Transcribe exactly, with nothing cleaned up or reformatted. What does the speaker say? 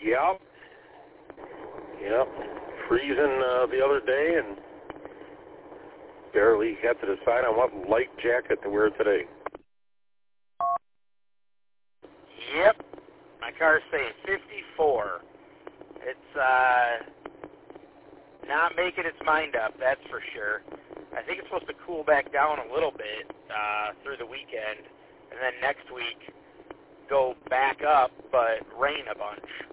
Yep. Yep. Freezing uh, the other day and barely had to decide on what light jacket to wear today. Yep. My car's saying fifty-four. It's uh, not making its mind up, that's for sure. I think it's supposed to cool back down a little bit uh, through the weekend, and then next week go back up, but rain a bunch.